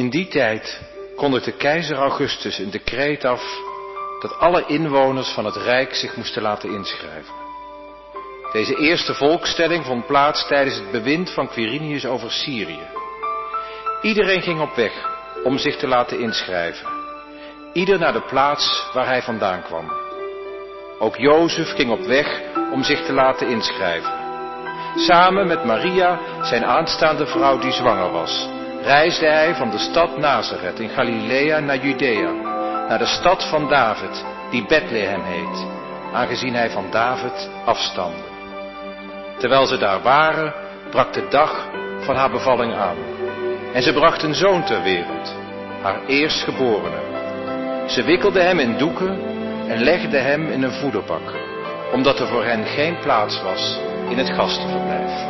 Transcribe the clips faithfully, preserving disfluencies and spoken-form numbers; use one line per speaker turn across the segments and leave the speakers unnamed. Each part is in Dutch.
In die tijd kondigde keizer Augustus een decreet af dat alle inwoners van het Rijk zich moesten laten inschrijven. Deze eerste volkstelling vond plaats tijdens het bewind van Quirinius over Syrië. Iedereen ging op weg om zich te laten inschrijven. Ieder naar de plaats waar hij vandaan kwam. Ook Jozef ging op weg om zich te laten inschrijven. Samen met Maria, zijn aanstaande vrouw die zwanger was, reisde hij van de stad Nazareth in Galilea naar Judea, naar de stad van David, die Bethlehem heet, aangezien hij van David afstamde. Terwijl ze daar waren, brak de dag van haar bevalling aan. En ze bracht een zoon ter wereld, haar eerstgeborene. Ze wikkelde hem in doeken en legde hem in een voederbak, omdat er voor hen geen plaats was in het gastenverblijf.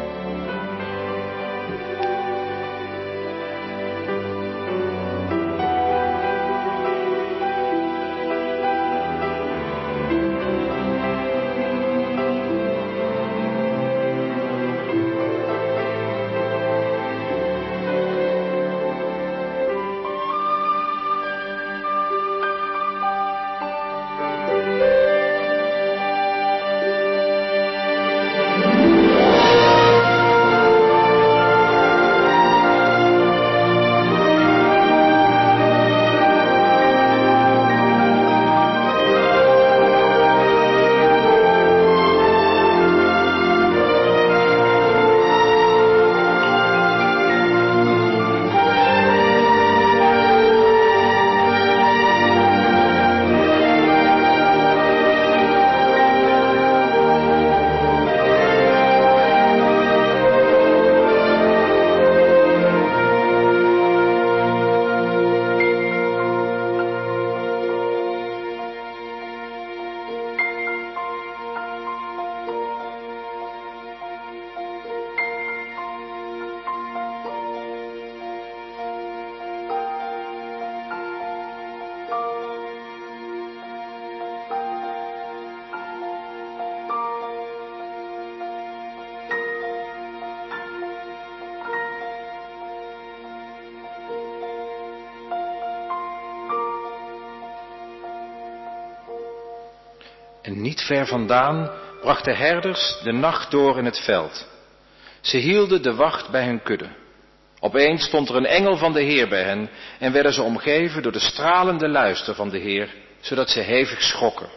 En niet ver vandaan brachten herders de nacht door in het veld. Ze hielden de wacht bij hun kudde. Opeens stond er een engel van de Heer bij hen en werden ze omgeven door de stralende luister van de Heer, zodat ze hevig schrokken.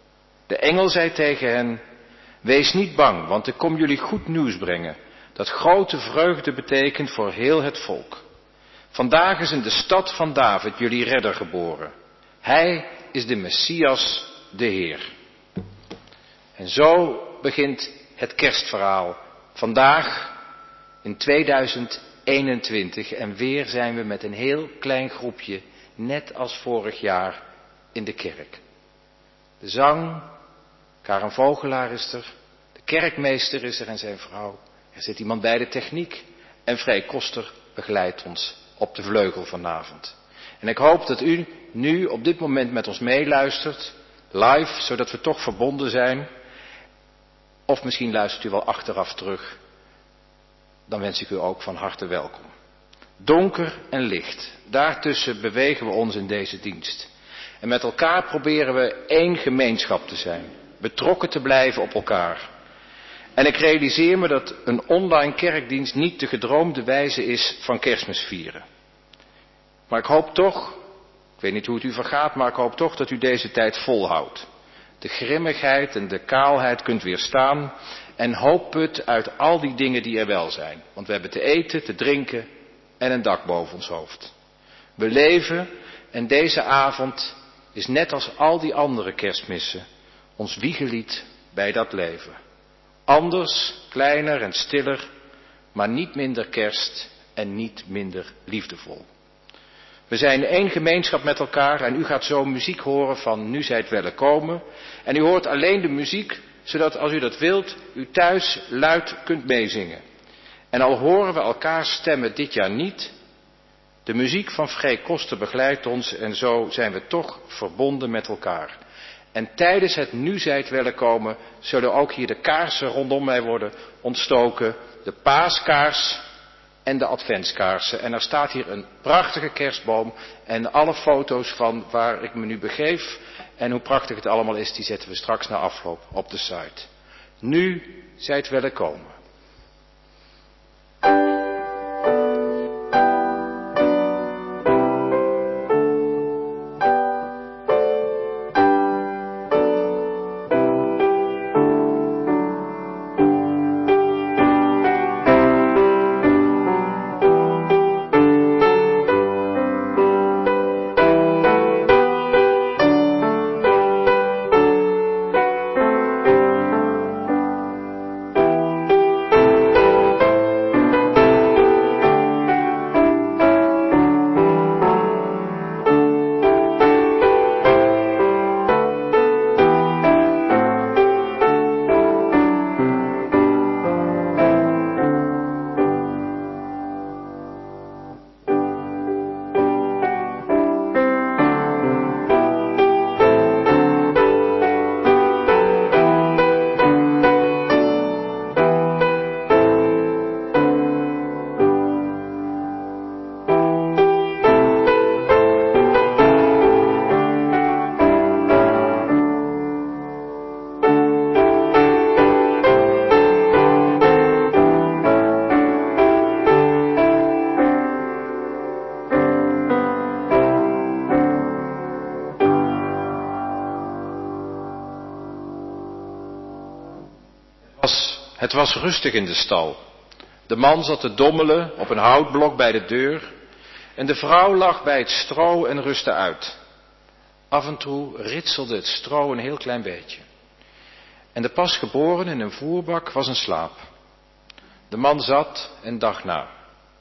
De engel zei tegen hen: wees niet bang, want ik kom jullie goed nieuws brengen, dat grote vreugde betekent voor heel het volk. Vandaag is in de stad van David jullie redder geboren. Hij is de Messias, de Heer. En zo begint het kerstverhaal. Vandaag in tweeduizend eenentwintig en weer zijn we met een heel klein groepje, net als vorig jaar, in de kerk. De zang, Karen Vogelaar is er, de kerkmeester is er en zijn vrouw. Er zit iemand bij de techniek en Vrij Koster begeleidt ons op de vleugel vanavond. En ik hoop dat u nu op dit moment met ons meeluistert, live, zodat we toch verbonden zijn. Of misschien luistert u wel achteraf terug. Dan wens ik u ook van harte welkom. Donker en licht, daartussen bewegen we ons in deze dienst. En met elkaar proberen we één gemeenschap te zijn. Betrokken te blijven op elkaar. En ik realiseer me dat een online kerkdienst niet de gedroomde wijze is van Kerstmis vieren. Maar ik hoop toch, ik weet niet hoe het u vergaat, maar ik hoop toch dat u deze tijd volhoudt. De grimmigheid en de kaalheid kunt weerstaan en hoop put uit al die dingen die er wel zijn. Want we hebben te eten, te drinken en een dak boven ons hoofd. We leven en deze avond is net als al die andere kerstmissen ons wiegelied bij dat leven. Anders, kleiner en stiller, maar niet minder kerst en niet minder liefdevol. We zijn één gemeenschap met elkaar en u gaat zo muziek horen van Nu zijt wellekomen. En u hoort alleen de muziek, zodat als u dat wilt, u thuis luid kunt meezingen. En al horen we elkaars stemmen dit jaar niet, de muziek van Vrij Koster begeleidt ons en zo zijn we toch verbonden met elkaar. En tijdens het Nu zijt wellekomen zullen ook hier de kaarsen rondom mij worden ontstoken, de paaskaars en de adventskaarsen. En er staat hier een prachtige kerstboom en alle foto's van waar ik me nu begeef en hoe prachtig het allemaal is, die zetten we straks na afloop op de site. Nu zijt welkom. Het was rustig in de stal. De man zat te dommelen op een houtblok bij de deur en de vrouw lag bij het stro en rustte uit. Af en toe ritselde het stro een heel klein beetje. En de pasgeborene in een voerbak was in slaap. De man zat en dacht na.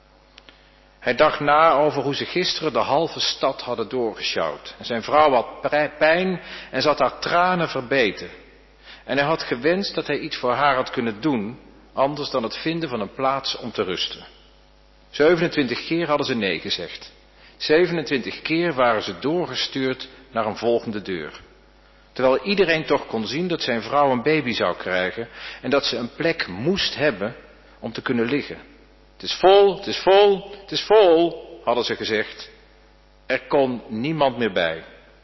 Hij dacht na over hoe ze gisteren de halve stad hadden doorgesjouwd. En zijn vrouw had pijn en zat haar tranen verbeten. En hij had gewenst dat hij iets voor haar had kunnen doen, anders dan het vinden van een plaats om te rusten. zevenentwintig keer hadden ze nee gezegd. zevenentwintig keer waren ze doorgestuurd naar een volgende deur. Terwijl iedereen toch kon zien dat zijn vrouw een baby zou krijgen en dat ze een plek moest hebben om te kunnen liggen. Het is vol, het is vol, het is vol, hadden ze gezegd. Er kon niemand meer bij.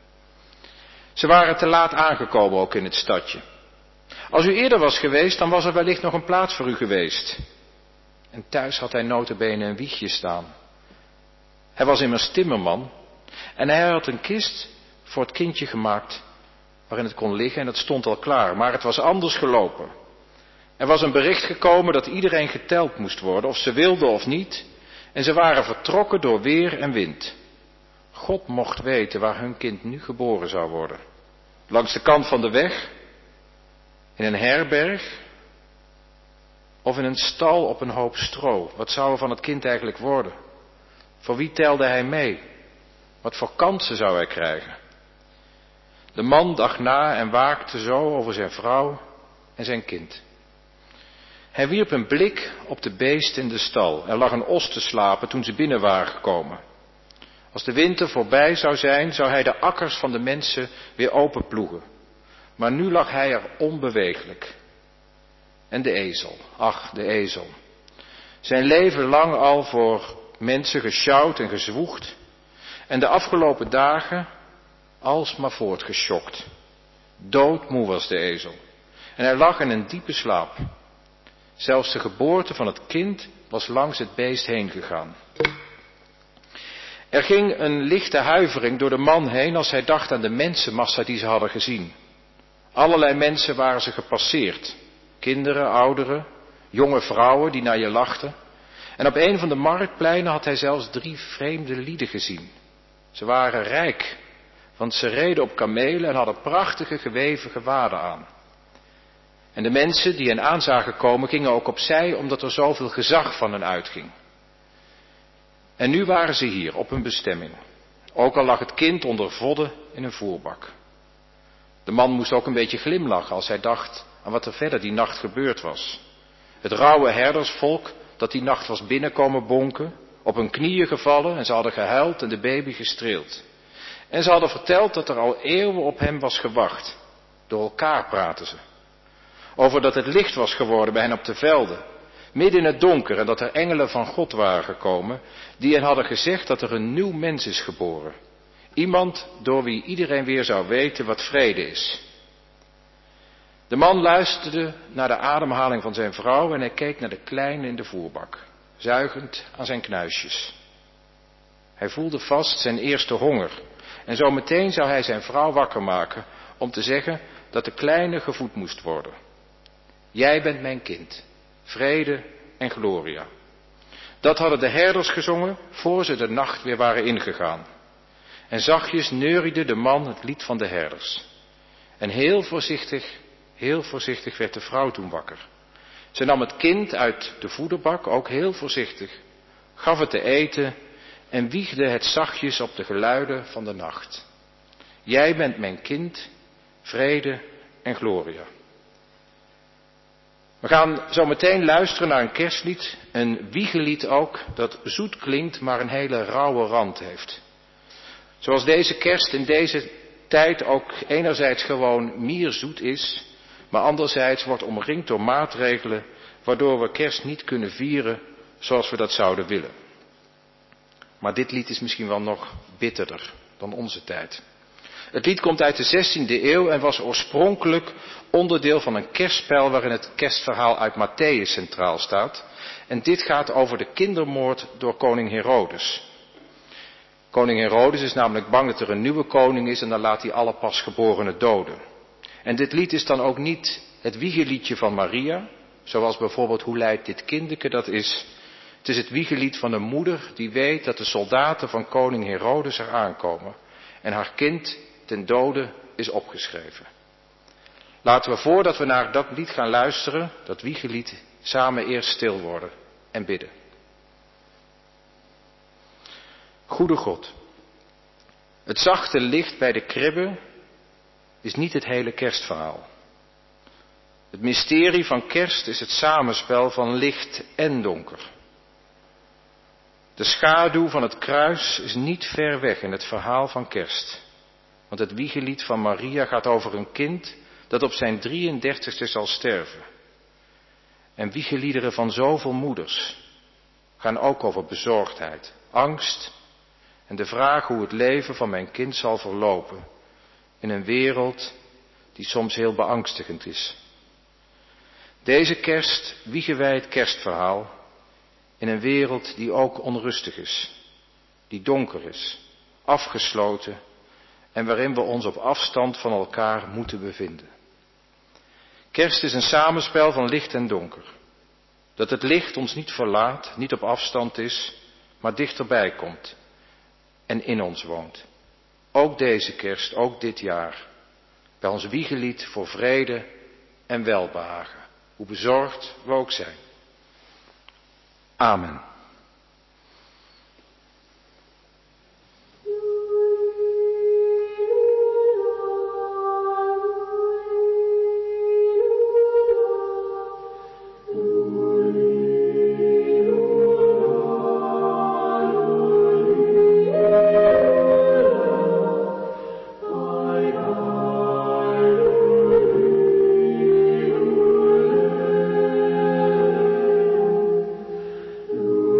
Ze waren te laat aangekomen ook in het stadje. Als u eerder was geweest, dan was er wellicht nog een plaats voor u geweest. En thuis had hij nota bene een wiegje staan. Hij was immers timmerman en hij had een kist voor het kindje gemaakt waarin het kon liggen en het stond al klaar. Maar het was anders gelopen. Er was een bericht gekomen dat iedereen geteld moest worden, of ze wilden of niet. En ze waren vertrokken door weer en wind. God mocht weten waar hun kind nu geboren zou worden. Langs de kant van de weg, in een herberg of in een stal op een hoop stro. Wat zou er van het kind eigenlijk worden? Voor wie telde hij mee? Wat voor kansen zou hij krijgen? De man dacht na en waakte zo over zijn vrouw en zijn kind. Hij wierp een blik op de beesten in de stal. Er lag een os te slapen toen ze binnen waren gekomen. Als de winter voorbij zou zijn, zou hij de akkers van de mensen weer openploegen. Maar nu lag hij er onbeweeglijk. En de ezel, ach, de ezel. Zijn leven lang al voor mensen gesjouwd en gezwoegd. En de afgelopen dagen alsmaar voortgeschokt. Doodmoe was de ezel. En hij lag in een diepe slaap. Zelfs de geboorte van het kind was langs het beest heen gegaan. Er ging een lichte huivering door de man heen als hij dacht aan de mensenmassa die ze hadden gezien. Allerlei mensen waren ze gepasseerd. Kinderen, ouderen, jonge vrouwen die naar je lachten. En op een van de marktpleinen had hij zelfs drie vreemde lieden gezien. Ze waren rijk, want ze reden op kamelen en hadden prachtige geweven gewaden aan. En de mensen die hen aan zagen komen gingen ook opzij omdat er zoveel gezag van hen uitging. En nu waren ze hier op hun bestemming. Ook al lag het kind onder vodden in een voerbak. De man moest ook een beetje glimlachen als hij dacht aan wat er verder die nacht gebeurd was. Het rauwe herdersvolk dat die nacht was binnenkomen bonken, op hun knieën gevallen en ze hadden gehuild en de baby gestreeld. En ze hadden verteld dat er al eeuwen op hem was gewacht. Door elkaar praten ze. Over dat het licht was geworden bij hen op de velden. midden in het donker, en dat er engelen van God waren gekomen, die hen hadden gezegd dat er een nieuw mens is geboren. Iemand door wie iedereen weer zou weten wat vrede is. De man luisterde naar de ademhaling van zijn vrouw en hij keek naar de kleine in de voerbak, zuigend aan zijn knuisjes. Hij voelde vast zijn eerste honger en zo meteen zou hij zijn vrouw wakker maken om te zeggen dat de kleine gevoed moest worden. Jij bent mijn kind, vrede en gloria. Dat hadden de herders gezongen voor ze de nacht weer waren ingegaan. En zachtjes neuriede de man het lied van de herders. En heel voorzichtig, heel voorzichtig werd de vrouw toen wakker. Ze nam het kind uit de voederbak, ook heel voorzichtig, gaf het te eten en wiegde het zachtjes op de geluiden van de nacht. Jij bent mijn kind, vrede en gloria. We gaan zo meteen luisteren naar een kerstlied, een wiegelied ook, dat zoet klinkt, maar een hele rauwe rand heeft. Zoals deze kerst in deze tijd ook enerzijds gewoon mierzoet is, maar anderzijds wordt omringd door maatregelen waardoor we kerst niet kunnen vieren zoals we dat zouden willen. Maar dit lied is misschien wel nog bitterder dan onze tijd. Het lied komt uit de zestiende eeuw en was oorspronkelijk onderdeel van een kerstspel waarin het kerstverhaal uit Mattheüs centraal staat. En dit gaat over de kindermoord door koning Herodes. Koning Herodes is namelijk bang dat er een nieuwe koning is en dan laat hij alle pasgeborenen doden. En dit lied is dan ook niet het wiegeliedje van Maria, zoals bijvoorbeeld hoe lijdt dit kindeke dat is. Het is het wiegelied van een moeder die weet dat de soldaten van koning Herodes er aankomen en haar kind ten dode is opgeschreven. Laten we voordat we naar dat lied gaan luisteren, dat wiegelied, samen eerst stil worden en bidden. Goede God, het zachte licht bij de kribbe is niet het hele kerstverhaal. Het mysterie van kerst is het samenspel van licht en donker. De schaduw van het kruis is niet ver weg in het verhaal van kerst. Want het wiegelied van Maria gaat over een kind dat op zijn drieëndertigste zal sterven. En wiegeliederen van zoveel moeders gaan ook over bezorgdheid, angst en de vraag hoe het leven van mijn kind zal verlopen in een wereld die soms heel beangstigend is. Deze kerst wiegen wij het kerstverhaal in een wereld die ook onrustig is, die donker is, afgesloten en waarin we ons op afstand van elkaar moeten bevinden. Kerst is een samenspel van licht en donker. Dat het licht ons niet verlaat, niet op afstand is, maar dichterbij komt en in ons woont. Ook deze kerst, ook dit jaar, bij ons wiegelied voor vrede en welbehagen, hoe bezorgd we ook zijn. Amen.
Ooh.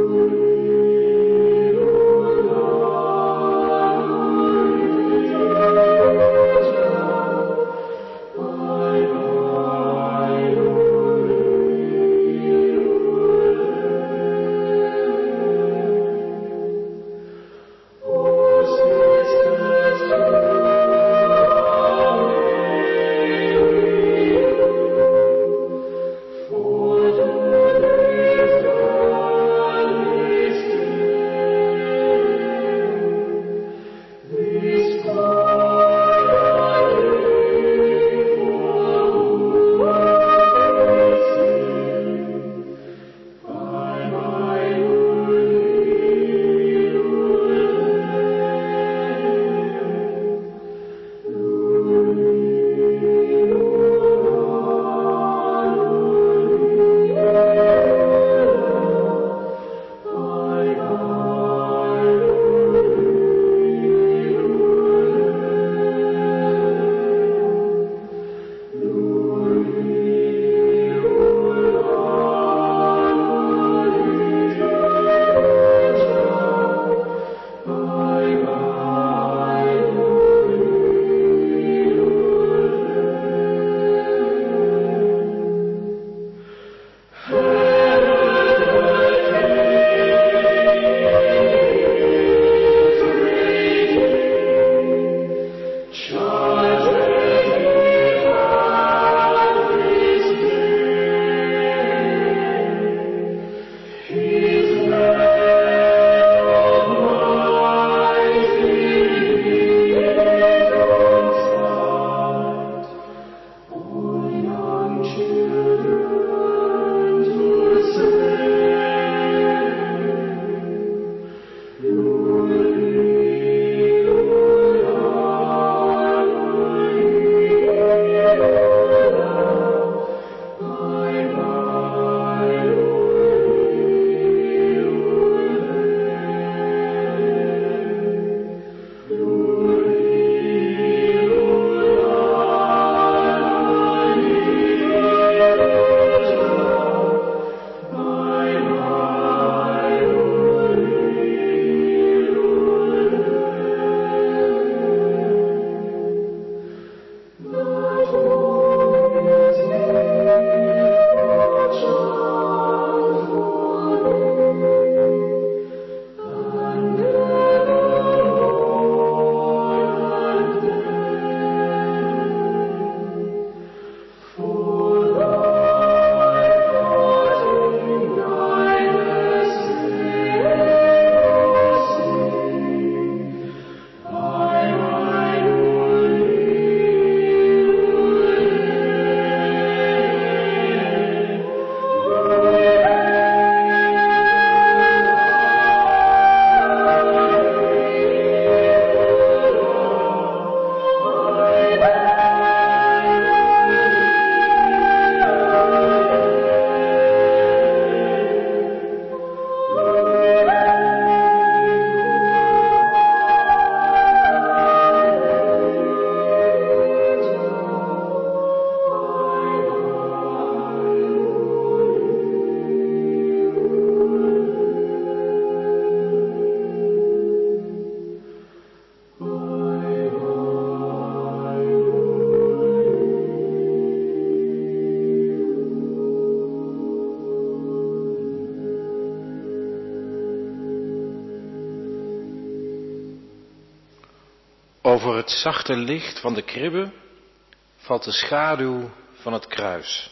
Over het zachte licht van de kribbe valt de schaduw van het kruis.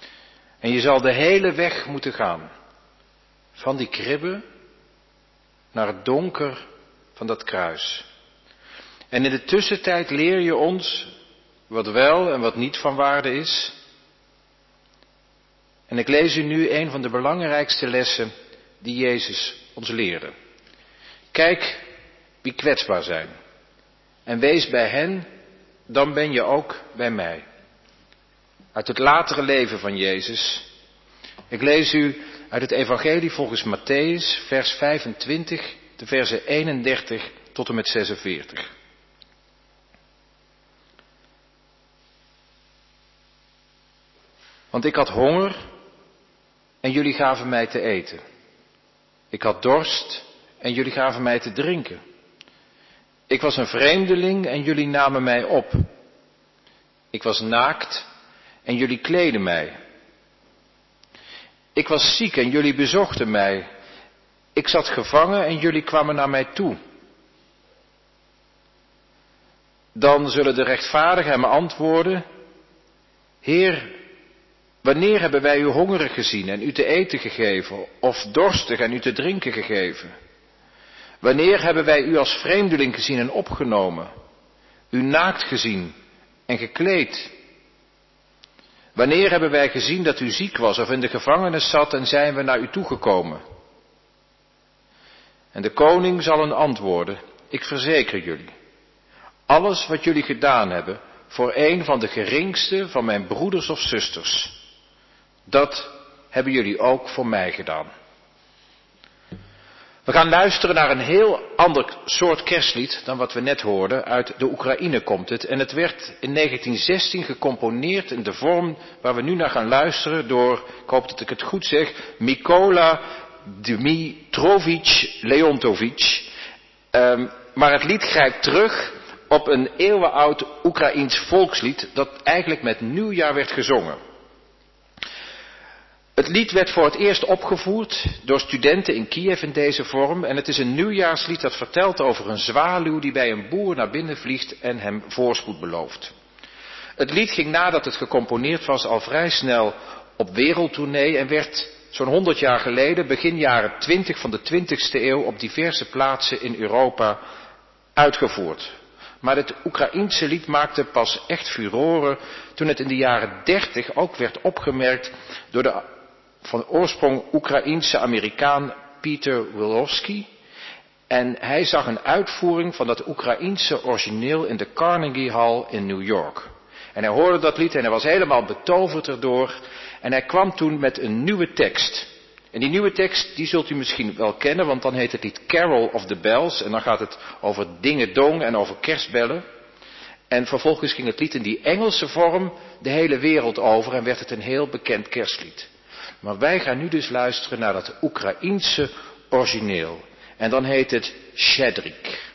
En je zal de hele weg moeten gaan. Van die kribbe naar het donker van dat kruis. En in de tussentijd leer je ons wat wel en wat niet van waarde is. En ik lees u nu een van de belangrijkste lessen die Jezus ons leerde. Kijk wie kwetsbaar zijn. En wees bij hen, dan ben je ook bij mij. Uit het latere leven van Jezus. Ik lees u uit het evangelie volgens Matthäus, vers vijfentwintig, de versen eenendertig tot en met zesenveertig. Want ik had honger en jullie gaven mij te eten. Ik had dorst en jullie gaven mij te drinken. Ik was een vreemdeling en jullie namen mij op. Ik was naakt en jullie kleden mij. Ik was ziek en jullie bezochten mij. Ik zat gevangen en jullie kwamen naar mij toe. Dan zullen de rechtvaardigen hem antwoorden: Heer, wanneer hebben wij u hongerig gezien en u te eten gegeven, of dorstig en u te drinken gegeven? Wanneer hebben wij u als vreemdeling gezien en opgenomen, u naakt gezien en gekleed? Wanneer hebben wij gezien dat u ziek was of in de gevangenis zat en zijn we naar u toegekomen? En de koning zal hen antwoorden: Ik verzeker jullie, alles wat jullie gedaan hebben voor een van de geringste van mijn broeders of zusters, dat hebben jullie ook voor mij gedaan. We gaan luisteren naar een heel ander soort kerstlied dan wat we net hoorden. Uit de Oekraïne komt het. En het werd in negentien zestien gecomponeerd in de vorm waar we nu naar gaan luisteren door, ik hoop dat ik het goed zeg, Mykola Dmytrovich Leontovich. Um, maar het lied grijpt terug op een eeuwenoud Oekraïens volkslied dat eigenlijk met nieuwjaar werd gezongen. Het lied werd voor het eerst opgevoerd door studenten in Kiev in deze vorm en het is een nieuwjaarslied dat vertelt over een zwaluw die bij een boer naar binnen vliegt en hem voorspoed belooft. Het lied ging nadat het gecomponeerd was al vrij snel op wereldtournee en werd zo'n honderd jaar geleden, begin jaren twintig van de twintigste eeuw, op diverse plaatsen in Europa uitgevoerd. Maar het Oekraïense lied maakte pas echt furoren toen het in de jaren dertig ook werd opgemerkt door de van oorsprong Oekraïense Amerikaan Peter Wilowski. En hij zag een uitvoering van dat Oekraïense origineel in de Carnegie Hall in New York. En hij hoorde dat lied en hij was helemaal betoverd erdoor. En hij kwam toen met een nieuwe tekst. En die nieuwe tekst, die zult u misschien wel kennen, want dan heet het lied Carol of the Bells. En dan gaat het over dingedong en over kerstbellen. En vervolgens ging het lied in die Engelse vorm de hele wereld over en werd het een heel bekend kerstlied. Maar wij gaan nu dus luisteren naar dat Oekraïense origineel. En dan heet het Shedrik.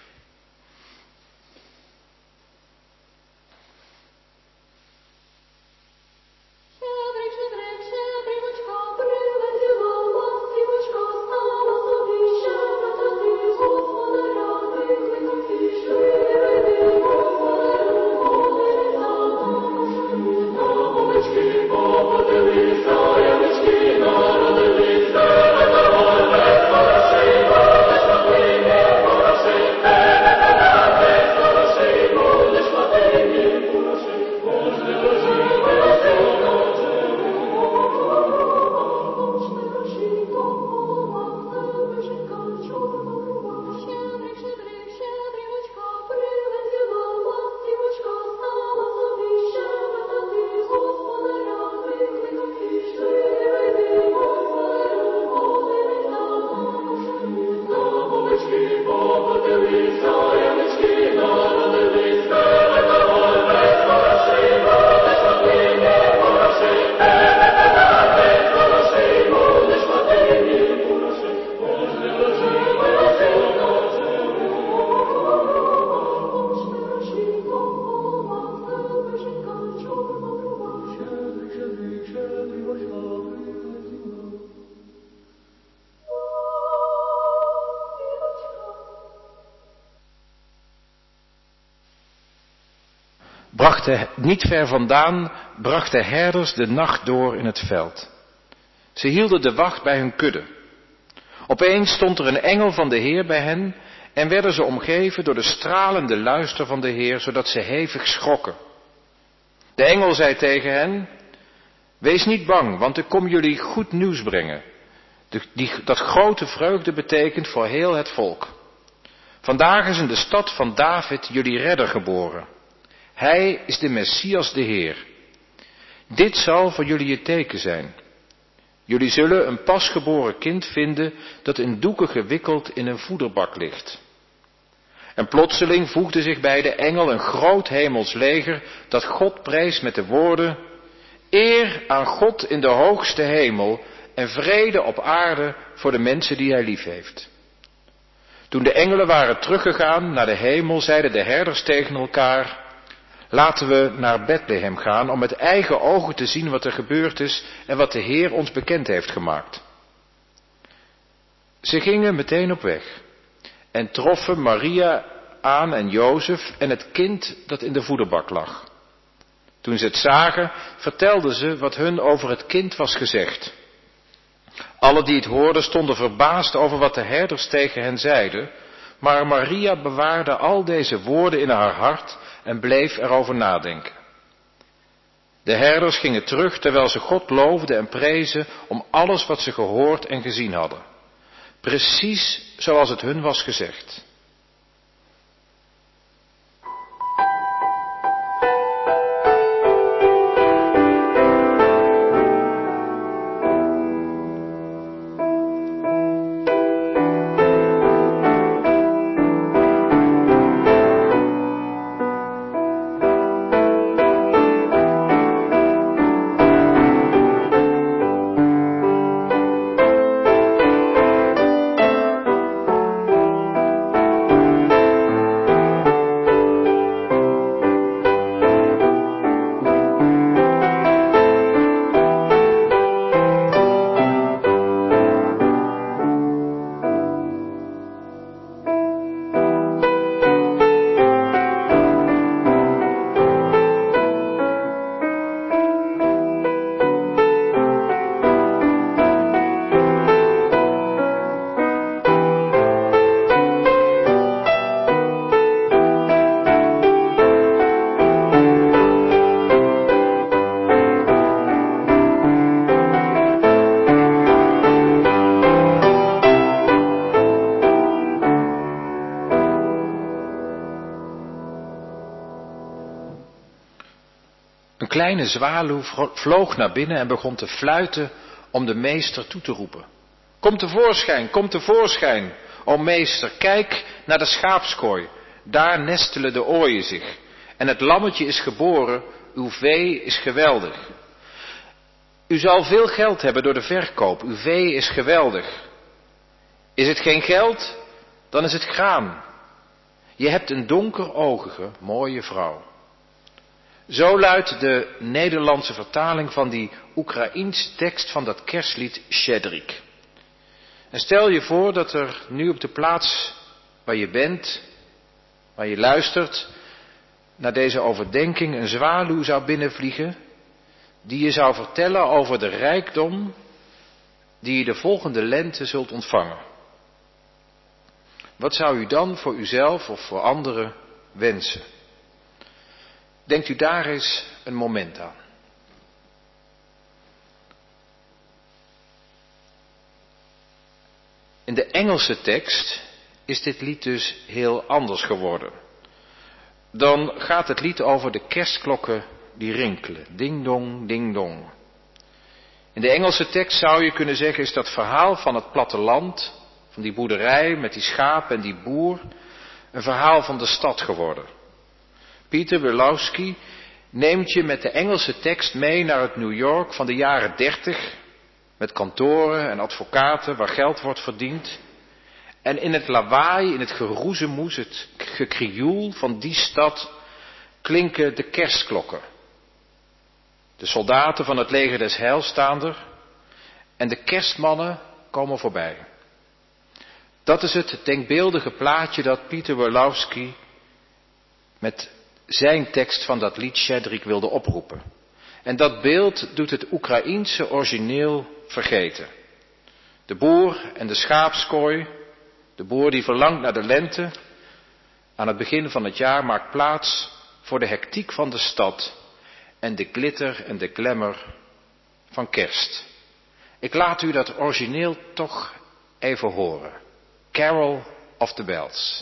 Brachten, niet ver vandaan brachten herders de nacht door in het veld. Ze hielden de wacht bij hun kudde. Opeens stond er een engel van de Heer bij hen en werden ze omgeven door de stralende luister van de Heer, zodat ze hevig schrokken. De engel zei tegen hen: wees niet bang, want ik kom jullie goed nieuws brengen, de, die, dat grote vreugde betekent voor heel het volk. Vandaag is in de stad van David jullie redder geboren. Hij is de Messias, de Heer. Dit zal voor jullie het teken zijn. Jullie zullen een pasgeboren kind vinden dat in doeken gewikkeld in een voederbak ligt. En plotseling voegde zich bij de engel een groot hemels leger dat God prees met de woorden: eer aan God in de hoogste hemel en vrede op aarde voor de mensen die hij lief heeft. Toen de engelen waren teruggegaan naar de hemel, zeiden de herders tegen elkaar: laten we naar Bethlehem gaan om met eigen ogen te zien wat er gebeurd is en wat de Heer ons bekend heeft gemaakt. Ze gingen meteen op weg en troffen Maria aan en Jozef en het kind dat in de voederbak lag. Toen ze het zagen, vertelden ze wat hun over het kind was gezegd. Alle die het hoorden stonden verbaasd over wat de herders tegen hen zeiden, maar Maria bewaarde al deze woorden in haar hart en bleef erover nadenken. De herders gingen terug terwijl ze God loofden en prezen om alles wat ze gehoord en gezien hadden. Precies zoals het hun was gezegd. Een kleine zwaluw vloog naar binnen en begon te fluiten om de meester toe te roepen. Kom tevoorschijn, kom tevoorschijn, o meester, kijk naar de schaapskooi, daar nestelen de ooien zich. En het lammetje is geboren, uw vee is geweldig. U zal veel geld hebben door de verkoop, uw vee is geweldig. Is het geen geld, dan is het graan. Je hebt een donkeroogige, mooie vrouw. Zo luidt de Nederlandse vertaling van die Oekraïense tekst van dat kerstlied Shchedrik. En stel je voor dat er nu op de plaats waar je bent, waar je luistert naar deze overdenking, een zwaluw zou binnenvliegen, die je zou vertellen over de rijkdom die je de volgende lente zult ontvangen. Wat zou u dan voor uzelf of voor anderen wensen? Denkt u daar eens een moment aan. In de Engelse tekst is dit lied dus heel anders geworden. Dan gaat het lied over de kerstklokken die rinkelen. Ding dong, ding dong. In de Engelse tekst zou je kunnen zeggen is dat verhaal van het platteland, van die boerderij met die schapen en die boer, een verhaal van de stad geworden. Peter Wilawski neemt je met de Engelse tekst mee naar het New York van de jaren dertig, met kantoren en advocaten waar geld wordt verdiend. En in het lawaai, in het geroezemoes, het gekrioel van die stad klinken de kerstklokken. De soldaten van het leger des Heils staan er en de kerstmannen komen voorbij. Dat is het denkbeeldige plaatje dat Peter Wilawski met zijn tekst van dat lied Shchedrik wilde oproepen. En dat beeld doet het Oekraïense origineel vergeten. De boer en de schaapskooi, de boer die verlangt naar de lente, aan het begin van het jaar maakt plaats voor de hectiek van de stad en de glitter en de glamour van kerst. Ik laat u dat origineel toch even horen. Carol of the Bells.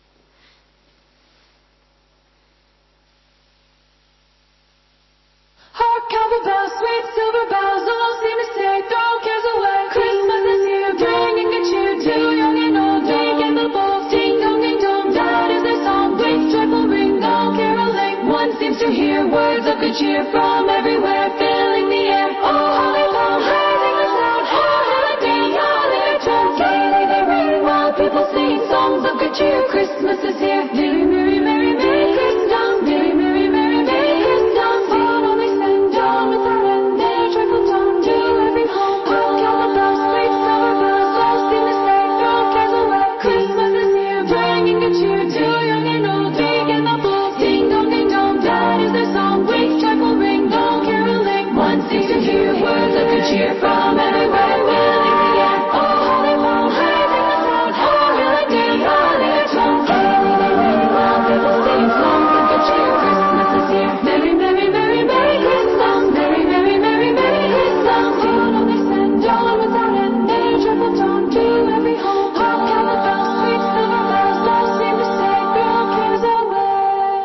Hark, cowbell bells, sweet silver bells, all seem to say, throw cares away. Christmas is here, bringing good cheer to young and old. Big and the bold, ding dong, ding dong, that is their song. With joyful ring, all caroling. One seems to hear words of good cheer from everywhere, filling the air. Oh, holly bell, raising the sound, oh, holiday, holly return. Gaily they ring while people sing songs of good cheer. Christmas is here, merry, merry, merry, merry Christmas, merry, merry, merry, merry Christmas. God only send dawn without end, their joyful dawn to every home. Hark, cowbell bells, sweet silver bells, all seem to say, throw cares away. Christmas is here, bringing good cheer to young and old, big and the bold. Ding dong, ding dong, that is their song. With joyful ring, all caroling. One seems to hear words of good cheer from everywhere, filling the air. Oh, holly bell, raising the sound, oh, holiday, holly return. Gaily they ring while people sing songs of good cheer. Christmas is here, merry, merry, merry, merry Christmas, merry, merry, merry, merry Christmas. God only send dawn without end, their joyful dawn to every home. Hark, cowbell bells, sweet silver bells, all seem to say, throw cares away.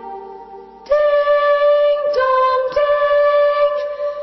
Ding dong, ding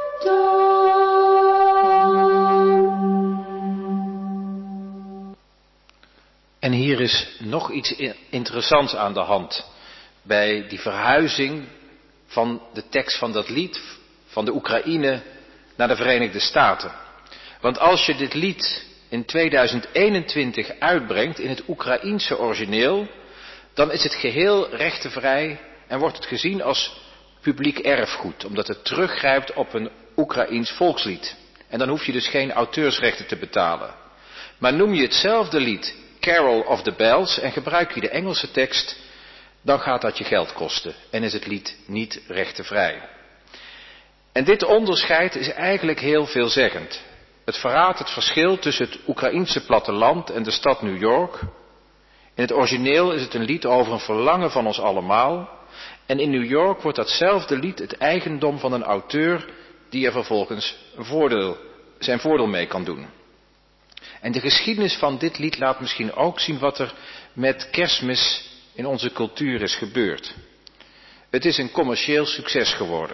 dong.
En hier is nog iets interessants aan de hand bij die verhuizing van de tekst van dat lied van de Oekraïne naar de Verenigde Staten. Want als je dit lied in tweeduizend eenentwintig uitbrengt in het Oekraïense origineel, dan is het geheel rechtenvrij en wordt het gezien als publiek erfgoed, omdat het teruggrijpt op een Oekraïens volkslied. En dan hoef je dus geen auteursrechten te betalen. Maar noem je hetzelfde lied Carol of the Bells en gebruik je de Engelse tekst, dan gaat dat je geld kosten en is het lied niet rechtenvrij. En dit onderscheid is eigenlijk heel veelzeggend. Het verraadt het verschil tussen het Oekraïense platteland en de stad New York. In het origineel is het een lied over een verlangen van ons allemaal. En in New York wordt datzelfde lied het eigendom van een auteur die er vervolgens een voordeel, zijn voordeel mee kan doen. En de geschiedenis van dit lied laat misschien ook zien wat er met Kerstmis in onze cultuur is gebeurd. Het is een commercieel succes geworden.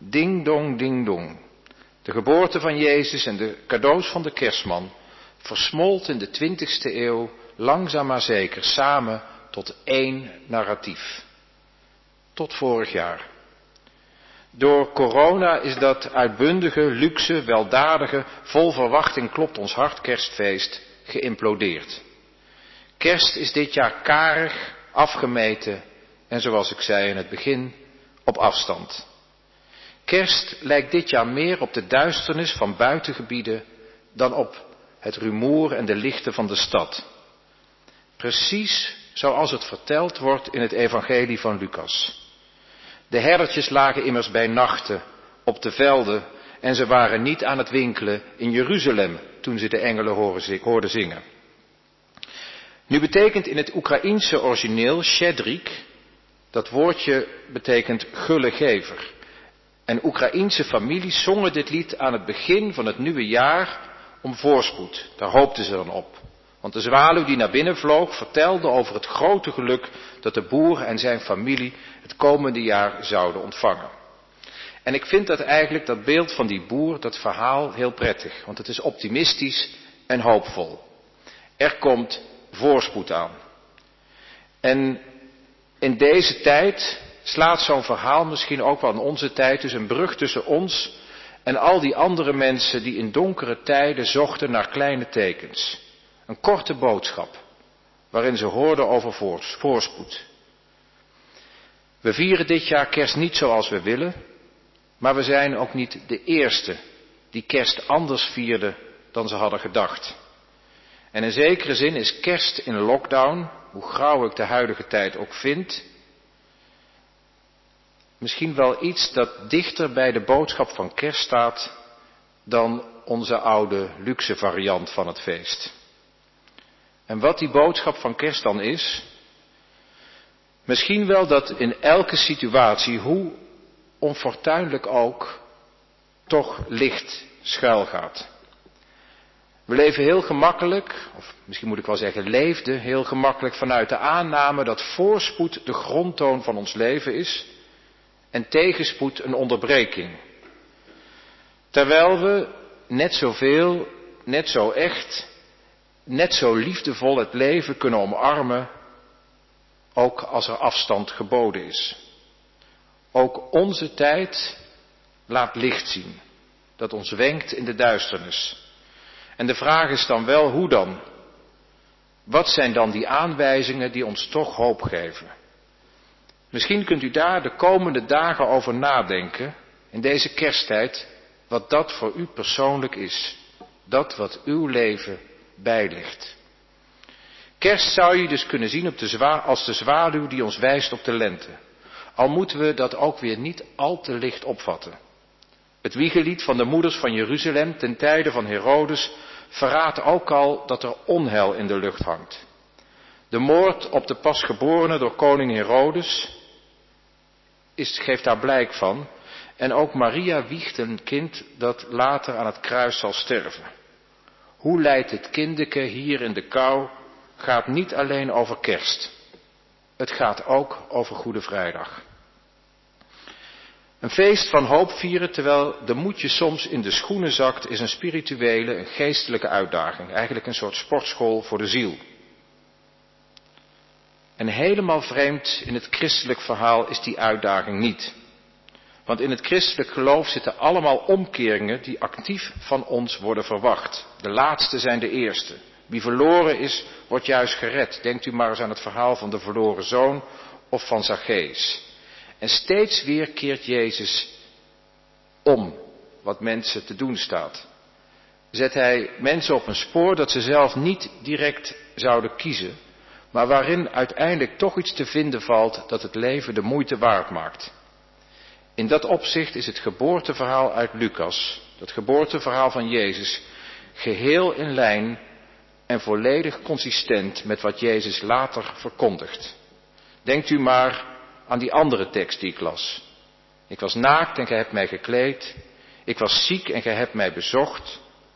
Ding dong, ding dong. De geboorte van Jezus en de cadeaus van de kerstman versmolt in de twintigste eeuw langzaam maar zeker samen tot één narratief. Tot vorig jaar. Door corona is dat uitbundige, luxe, weldadige, vol verwachting klopt ons hart kerstfeest geïmplodeerd. Kerst is dit jaar karig, afgemeten en zoals ik zei in het begin, op afstand. Kerst lijkt dit jaar meer op de duisternis van buitengebieden dan op het rumoer en de lichten van de stad. Precies zoals het verteld wordt in het evangelie van Lucas. De herdertjes lagen immers bij nachten op de velden en ze waren niet aan het winkelen in Jeruzalem toen ze de engelen hoorden zingen. Nu betekent in het Oekraïense origineel Shedrik, dat woordje betekent gulle gever. En Oekraïense families zongen dit lied aan het begin van het nieuwe jaar om voorspoed. Daar hoopten ze dan op. Want de zwaluw die naar binnen vloog vertelde over het grote geluk dat de boer en zijn familie het komende jaar zouden ontvangen. En ik vind dat eigenlijk, dat beeld van die boer, dat verhaal heel prettig. Want het is optimistisch en hoopvol. Er komt voorspoed aan. En in deze tijd slaat zo'n verhaal misschien ook wel in onze tijd dus een brug tussen ons en al die andere mensen die in donkere tijden zochten naar kleine tekens. Een korte boodschap, waarin ze hoorden over voorspoed. We vieren dit jaar kerst niet zoals we willen, maar we zijn ook niet de eerste die kerst anders vierden dan ze hadden gedacht. En in zekere zin is kerst in lockdown, hoe grauw ik de huidige tijd ook vind, misschien wel iets dat dichter bij de boodschap van kerst staat dan onze oude luxe variant van het feest. En wat die boodschap van kerst dan is? Misschien wel dat in elke situatie, hoe onfortuinlijk ook, toch licht schuil gaat. We leven heel gemakkelijk, of misschien moet ik wel zeggen leefden heel gemakkelijk vanuit de aanname dat voorspoed de grondtoon van ons leven is en tegenspoed een onderbreking. Terwijl we net zoveel, net zo echt, net zo liefdevol het leven kunnen omarmen, ook als er afstand geboden is. Ook onze tijd laat licht zien, dat ons wenkt in de duisternis. En de vraag is dan wel, hoe dan? Wat zijn dan die aanwijzingen die ons toch hoop geven? Misschien kunt u daar de komende dagen over nadenken, in deze kersttijd, wat dat voor u persoonlijk is. Dat wat uw leven bijligt. Kerst zou je dus kunnen zien op de zwa- als de zwaluw die ons wijst op de lente. Al moeten we dat ook weer niet al te licht opvatten. Het wiegelied van de moeders van Jeruzalem ten tijde van Herodes verraadt ook al dat er onheil in de lucht hangt. De moord op de pasgeborene door koning Herodes is, geeft daar blijk van. En ook Maria wiegt een kind dat later aan het kruis zal sterven. Hoe leidt het kindeke hier in de kou gaat niet alleen over kerst. Het gaat ook over Goede Vrijdag. Een feest van hoop vieren terwijl de moed je soms in de schoenen zakt is een spirituele, een geestelijke uitdaging. Eigenlijk een soort sportschool voor de ziel. En helemaal vreemd in het christelijk verhaal is die uitdaging niet. Want in het christelijk geloof zitten allemaal omkeringen die actief van ons worden verwacht. De laatste zijn de eerste. Wie verloren is, wordt juist gered. Denkt u maar eens aan het verhaal van de verloren zoon of van Zacchaeus. En steeds weer keert Jezus om wat mensen te doen staat. Zet hij mensen op een spoor dat ze zelf niet direct zouden kiezen, maar waarin uiteindelijk toch iets te vinden valt dat het leven de moeite waard maakt. In dat opzicht is het geboorteverhaal uit Lucas, het geboorteverhaal van Jezus, geheel in lijn en volledig consistent met wat Jezus later verkondigt. Denkt u maar aan die andere tekst die ik las. Ik was naakt en gij hebt mij gekleed. Ik was ziek en gij hebt mij bezocht.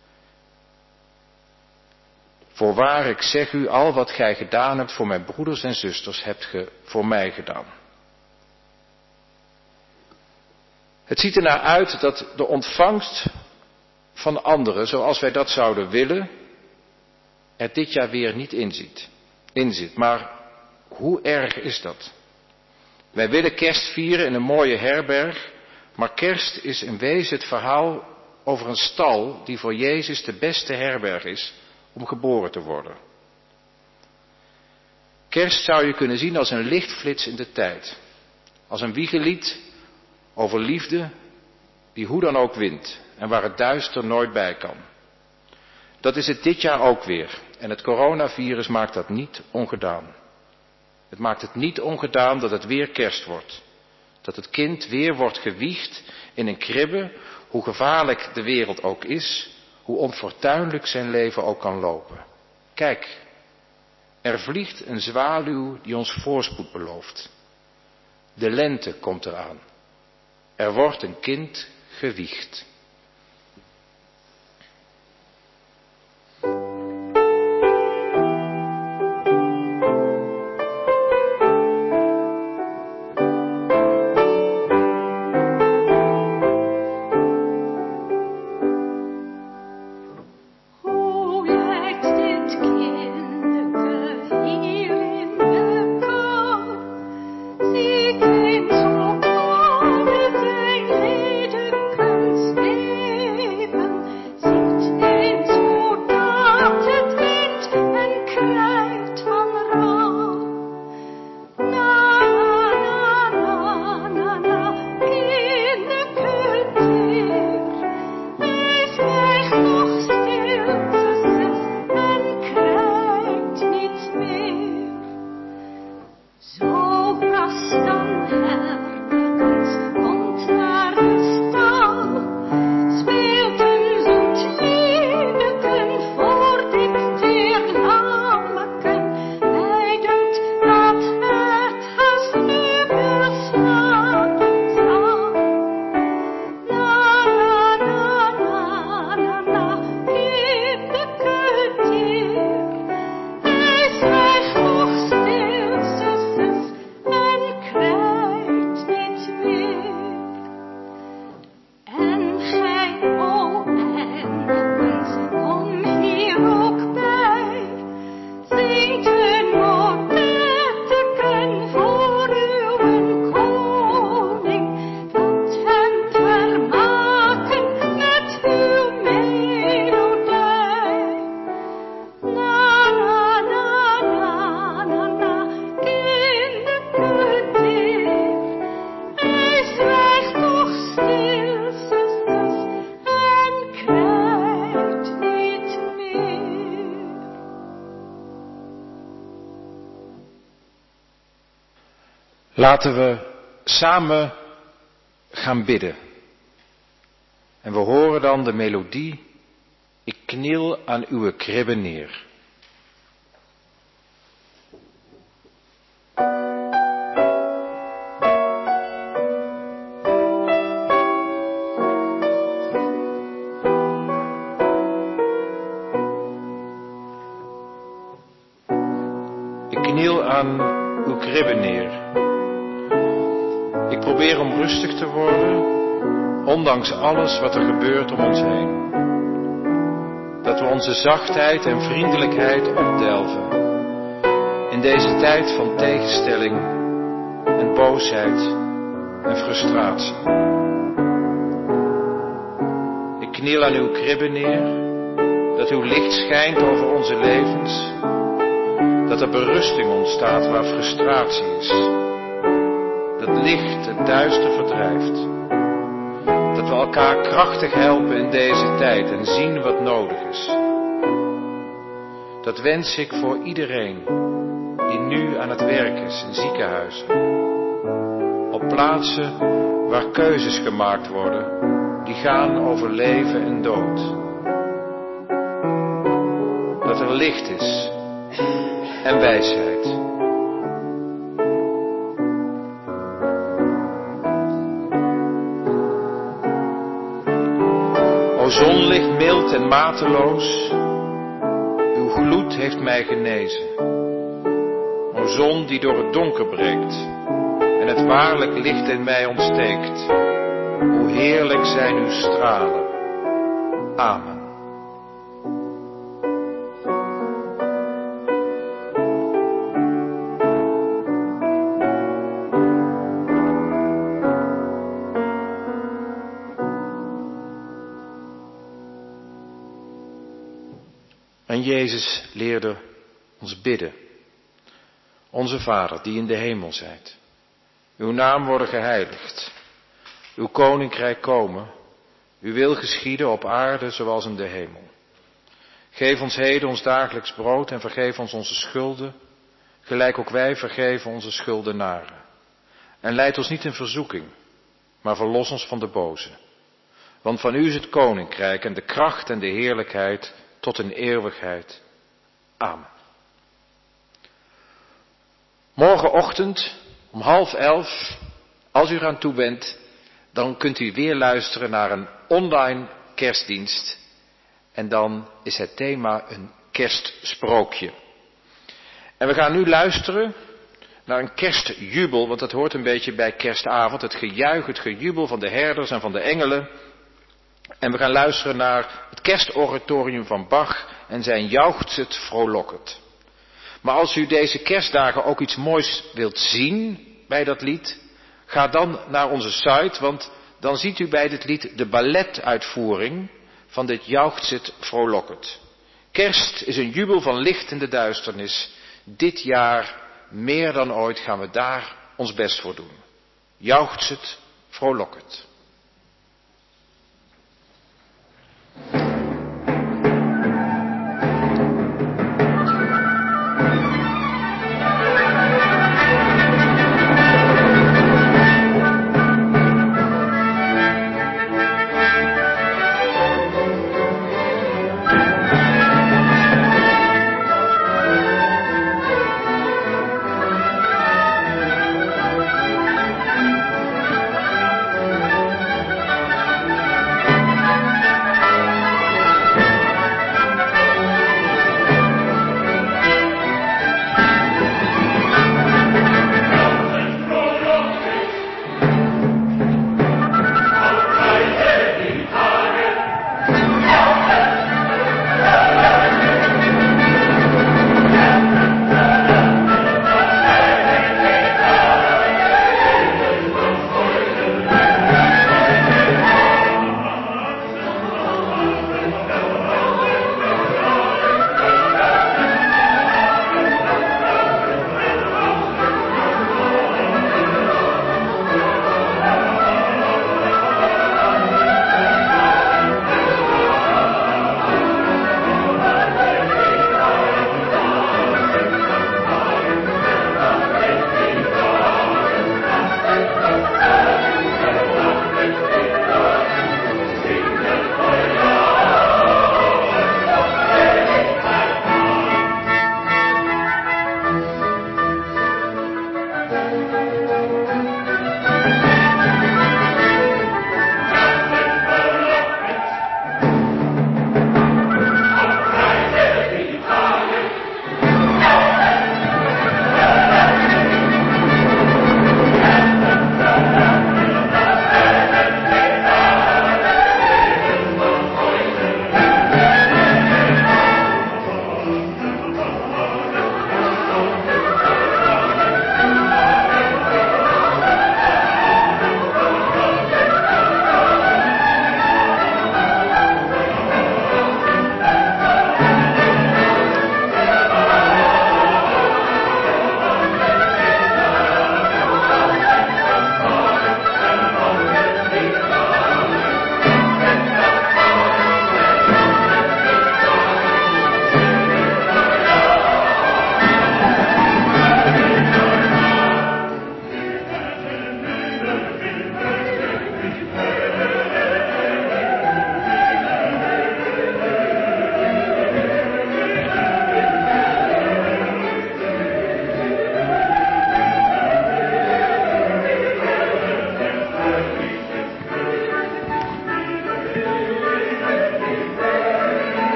Voorwaar, ik zeg u, al wat gij gedaan hebt voor mijn broeders en zusters, hebt ge voor mij gedaan. Het ziet ernaar uit dat de ontvangst van anderen, zoals wij dat zouden willen, er dit jaar weer niet in zit. In zit. Maar hoe erg is dat? Wij willen kerst vieren in een mooie herberg, maar kerst is in wezen het verhaal over een stal die voor Jezus de beste herberg is om geboren te worden. Kerst zou je kunnen zien als een lichtflits in de tijd. Als een wiegelied over liefde die hoe dan ook wint en waar het duister nooit bij kan. Dat is het dit jaar ook weer en het coronavirus maakt dat niet ongedaan. Het maakt het niet ongedaan dat het weer kerst wordt. Dat het kind weer wordt gewiegd in een kribbe, hoe gevaarlijk de wereld ook is, hoe onfortuinlijk zijn leven ook kan lopen. Kijk, er vliegt een zwaluw die ons voorspoed belooft. De lente komt eraan. Er wordt een kind gewiegd. Laten we samen gaan bidden. En we horen dan de melodie, ik kniel aan uw kribbe neer. Ik kniel aan uw kribbe neer. Ik probeer om rustig te worden, ondanks alles wat er gebeurt om ons heen. Dat we onze zachtheid en vriendelijkheid opdelven in deze tijd van tegenstelling en boosheid en frustratie. Ik kniel aan uw kribbe neer, dat uw licht schijnt over onze levens, dat er berusting ontstaat waar frustratie is. Dat licht het duister verdrijft. Dat we elkaar krachtig helpen in deze tijd en zien wat nodig is. Dat wens ik voor iedereen die nu aan het werk is in ziekenhuizen. Op plaatsen waar keuzes gemaakt worden die gaan over leven en dood. Dat er licht is en wijsheid. O zonlicht mild en mateloos, uw gloed heeft mij genezen. O zon die door het donker breekt en het waarlijk licht in mij ontsteekt. Hoe heerlijk zijn uw stralen. Amen. En Jezus leerde ons bidden. Onze Vader, die in de hemel zijt. Uw naam worden geheiligd. Uw koninkrijk komen. Uw wil geschieden op aarde zoals in de hemel. Geef ons heden ons dagelijks brood en vergeef ons onze schulden, gelijk ook wij vergeven onze schuldenaren. En leid ons niet in verzoeking, maar verlos ons van de boze. Want van u is het koninkrijk en de kracht en de heerlijkheid tot in eeuwigheid. Amen. Morgenochtend om half elf, als u eraan toe bent, dan kunt u weer luisteren naar een online kerstdienst. En dan is het thema een kerstsprookje. En we gaan nu luisteren naar een kerstjubel, want dat hoort een beetje bij kerstavond. Het gejuich, het gejubel van de herders en van de engelen. En we gaan luisteren naar het kerstoratorium van Bach en zijn Jauchzt het, frohlocket. Maar als u deze kerstdagen ook iets moois wilt zien bij dat lied, ga dan naar onze site, want dan ziet u bij dit lied de balletuitvoering van dit Jauchzt het, frohlocket. Kerst is een jubel van licht in de duisternis. Dit jaar meer dan ooit gaan we daar ons best voor doen. Jauchzt het, frohlocket.
Thank you.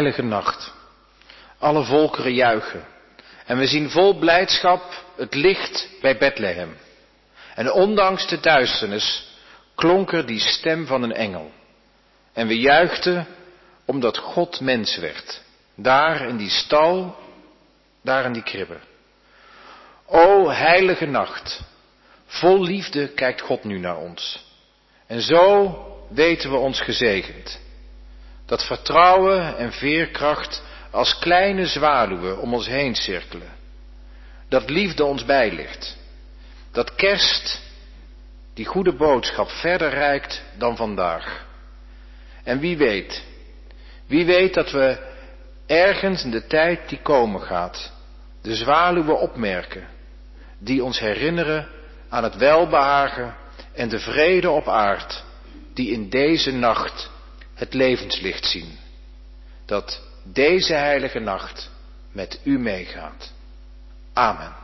heilige nacht. Alle volkeren juichen. En we zien vol blijdschap het licht bij Bethlehem. En ondanks de duisternis klonk er die stem van een engel. En we juichten omdat God mens werd. Daar in die stal, daar in die kribbe. O heilige nacht, vol liefde kijkt God nu naar ons. En zo weten we ons gezegend. Dat vertrouwen en veerkracht als kleine zwaluwen om ons heen cirkelen. Dat liefde ons bijligt. Dat kerst die goede boodschap verder reikt dan vandaag. En wie weet, wie weet dat we ergens in de tijd die komen gaat, de zwaluwen opmerken, die ons herinneren aan het welbehagen en de vrede op aard, die in deze nacht het levenslicht zien. Dat deze heilige nacht met u meegaat. Amen.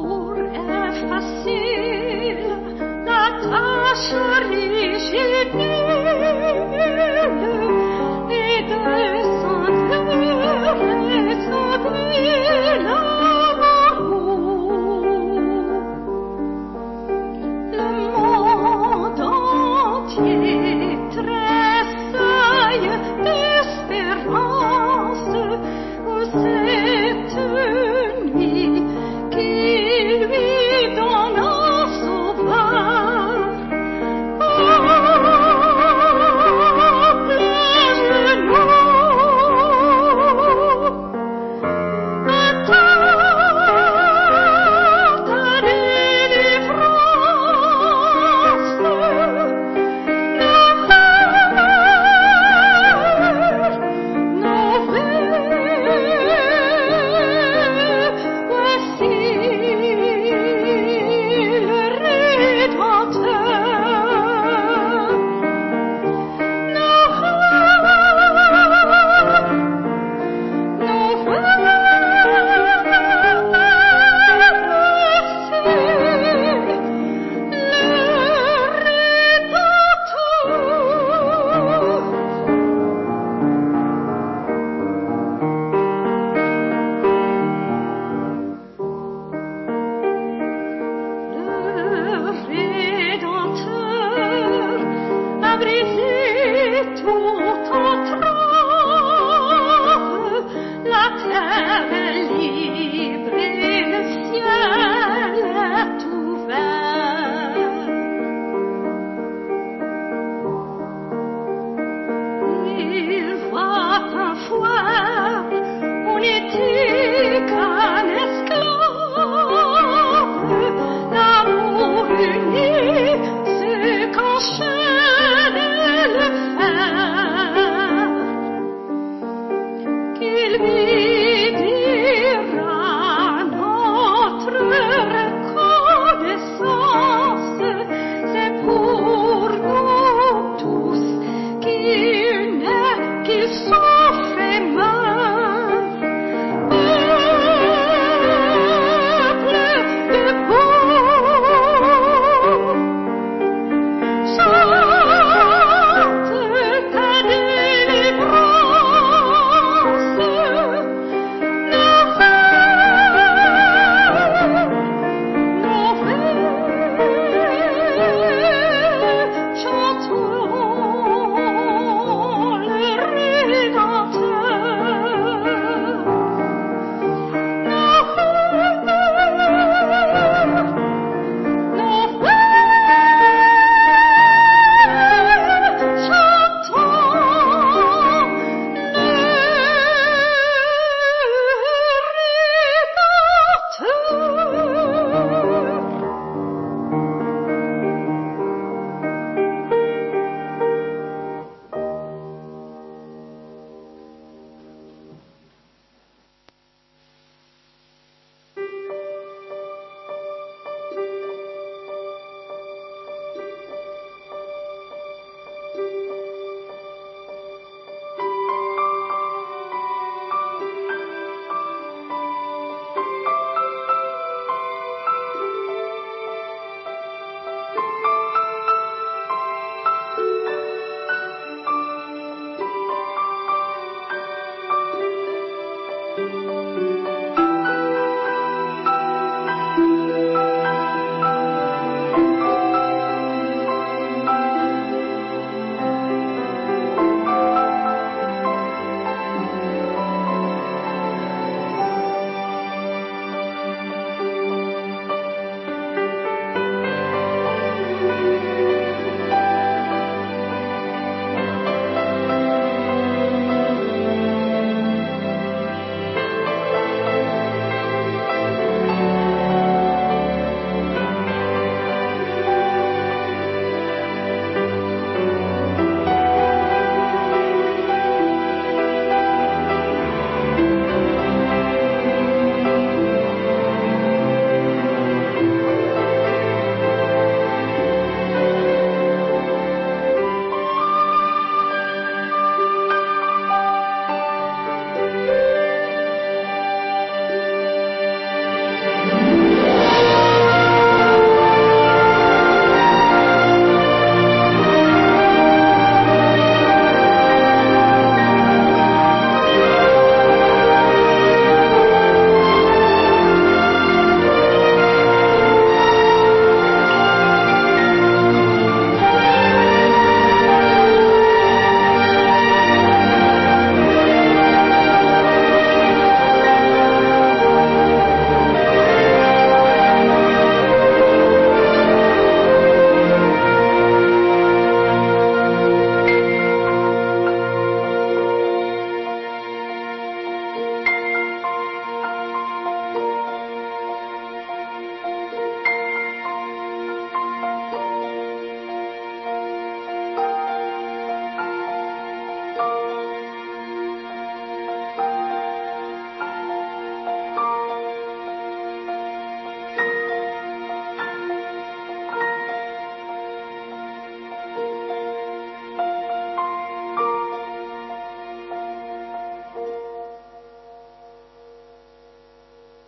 Facile, la tâche riche et